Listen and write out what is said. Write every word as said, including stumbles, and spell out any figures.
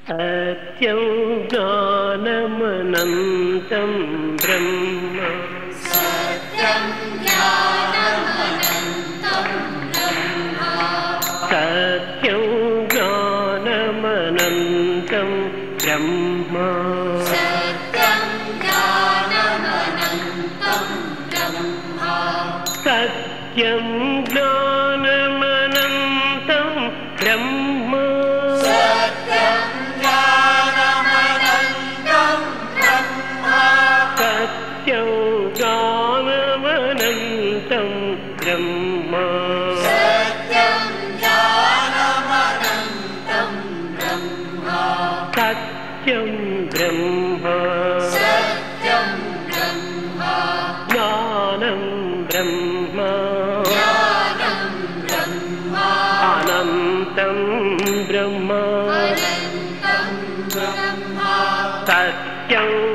सत्यं ज्ञानमनन्तं ब्रह्म सत्यं ज्ञानमनन्तं ब्रह्म सत्यं ज्ञानमनन्तं ब्रह्म सत्यं ज्ञानमनन्तं ब्रह्म सत्यं ज्ञानमनन्तं ब्रह्म सत्यं ज्ञानमनन्तं ब्रह्म सत्यं ज्ञानमनन्तं ब्रह्म सत्यं ज्ञानमनन्तं ब्रह्म सत्यं ब्रह्म सत्यं ब्रह्म ज्ञानं ब्रह्म ज्ञानं ब्रह्म अनन्तं ब्रह्म अनन्तं ब्रह्म सत्यं